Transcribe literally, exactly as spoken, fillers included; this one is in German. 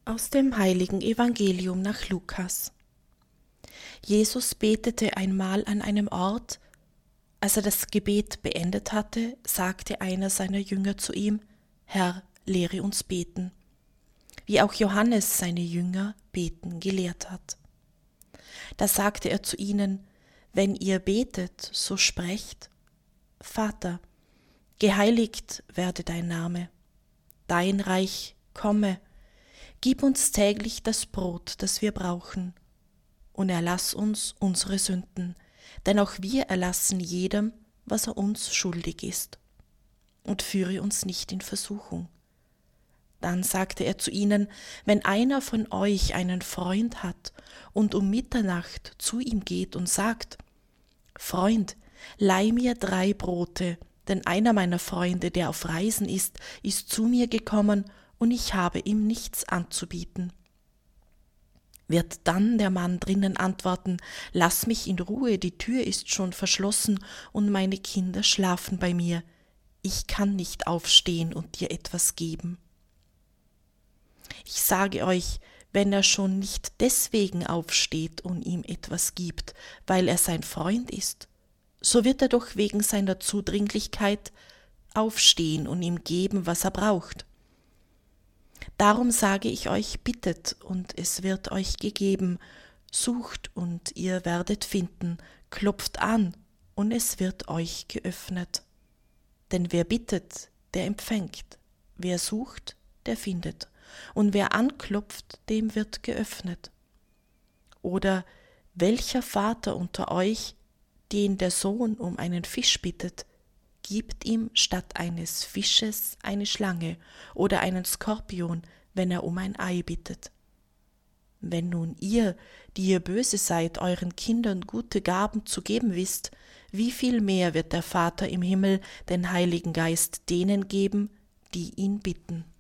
Aus dem heiligen Evangelium nach Lukas. Jesus betete einmal an einem Ort. Als er das Gebet beendet hatte, sagte einer seiner Jünger zu ihm: Herr, lehre uns beten, wie auch Johannes seine Jünger beten gelehrt hat. Da sagte er zu ihnen: Wenn ihr betet, so sprecht: Vater, geheiligt werde dein Name, dein Reich komme. Gib uns täglich das Brot, das wir brauchen, und erlass uns unsere Sünden, denn auch wir erlassen jedem, was er uns schuldig ist. Und führe uns nicht in Versuchung. Dann sagte er zu ihnen: Wenn einer von euch einen Freund hat und um Mitternacht zu ihm geht und sagt: Freund, leih mir drei Brote, denn einer meiner Freunde, der auf Reisen ist, ist zu mir gekommen und ich habe ihm nichts anzubieten. Wird dann der Mann drinnen antworten: Lass mich in Ruhe, die Tür ist schon verschlossen und meine Kinder schlafen bei mir. Ich kann nicht aufstehen und dir etwas geben. Ich sage euch, wenn er schon nicht deswegen aufsteht und ihm etwas gibt, weil er sein Freund ist, so wird er doch wegen seiner Zudringlichkeit aufstehen und ihm geben, was er braucht. Darum sage ich euch, bittet, und es wird euch gegeben, sucht, und ihr werdet finden, klopft an, und es wird euch geöffnet. Denn wer bittet, der empfängt, wer sucht, der findet, und wer anklopft, dem wird geöffnet. Oder welcher Vater unter euch, den der Sohn um einen Fisch bittet, gibt ihm statt eines Fisches eine Schlange oder einen Skorpion, wenn er um ein Ei bittet? Wenn nun ihr, die ihr böse seid, euren Kindern gute Gaben zu geben wisst, wie viel mehr wird der Vater im Himmel den Heiligen Geist denen geben, die ihn bitten.